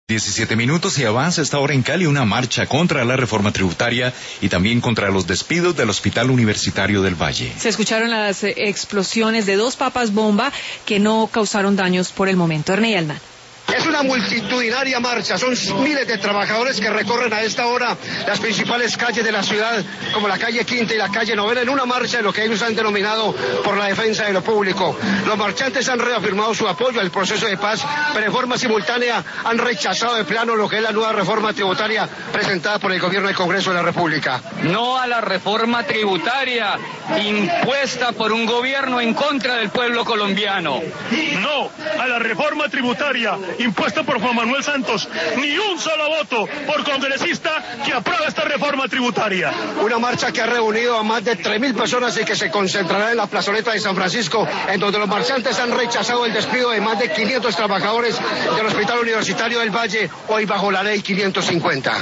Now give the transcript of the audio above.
17 minutos y avanza esta hora en Cali una marcha contra la reforma tributaria y también contra los despidos del Hospital Universitario del Valle. Se escucharon las explosiones de 2 papas bomba que no causaron daños por el momento. Ernei Aldán. Es una multitudinaria marcha, son miles de trabajadores que recorren a esta hora las principales calles de la ciudad, como la calle Quinta y la calle Novena, en una marcha de lo que ellos han denominado por la defensa de lo público. Los marchantes han reafirmado su apoyo al proceso de paz, pero de forma simultánea han rechazado de plano lo que es la nueva reforma tributaria presentada por el gobierno del Congreso de la República. No a la reforma tributaria impuesta por un gobierno en contra del pueblo colombiano. No a la reforma tributaria impuesta por Juan Manuel Santos, ni un solo voto por congresista que apruebe esta reforma tributaria. Una marcha que ha reunido a más de 3.000 personas y que se concentrará en la plazoleta de San Francisco, en donde los marchantes han rechazado el despido de más de 500 trabajadores del Hospital Universitario del Valle, hoy bajo la ley 550.